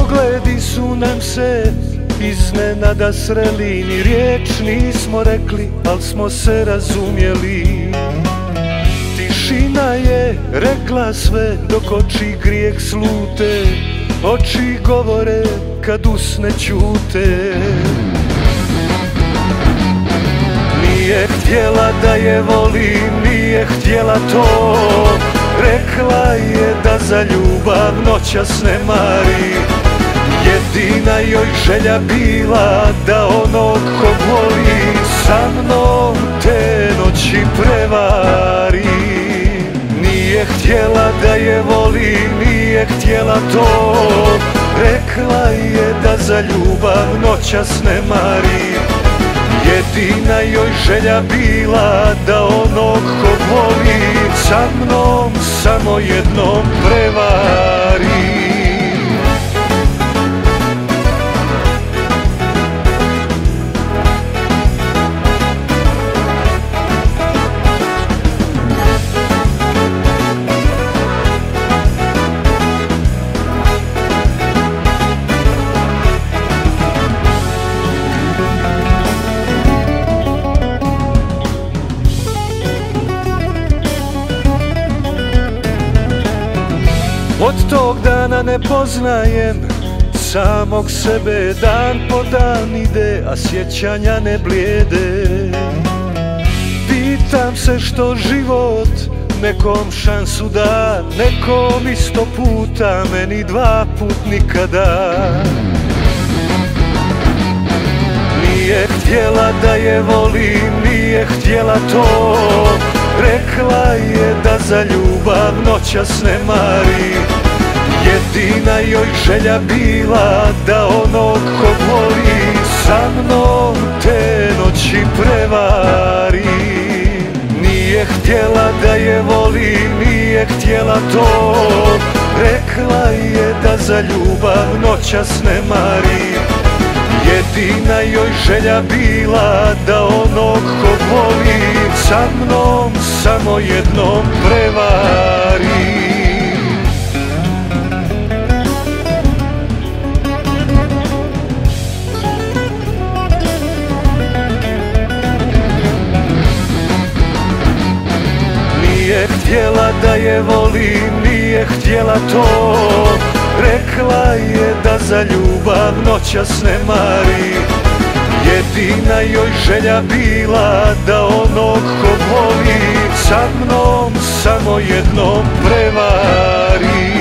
Pogledi su nam se iznenada sreli, ni riječ nismo rekli, al smo se razumjeli. Tišina je rekla sve dok oči grijeh slute, oči govore kad usne ćute. Nije htjela da je volim, nije htjela to, rekla je da za ljubav noćas ne mari. Jedina joj želja bila da onog ko voli sa mnom te noći prevari. Nije htjela da je volim, nije htjela to, rekla je da za ljubav noćas ne mari. Jedina joj želja bila da onog ko voli sa mnom samo jednom prevari. Od tog dana ne poznajem samog sebe, dan po dan ide, a sjećanja ne blijede. Pitam se što život nekom šansu da, nekom isto puta, meni dva put nikada. Nije htjela da je volim, nije htjela to, rekla je da za ljubav noćas ne mari. Jedina joj želja bila da onog ko voli sa mnom te noći prevari. Nije htjela da je volim, nije htjela to, rekla je da za ljubav noćas ne mari. Jedina joj želja bila da onog ko voli sa mnom samo jednom prevari. Nije htjela da je volim, nije htjela to, rekla je da za ljubav noćas ne mari. Jedina joj želja bila da onog ko voli sa mnom samo jednom prevari.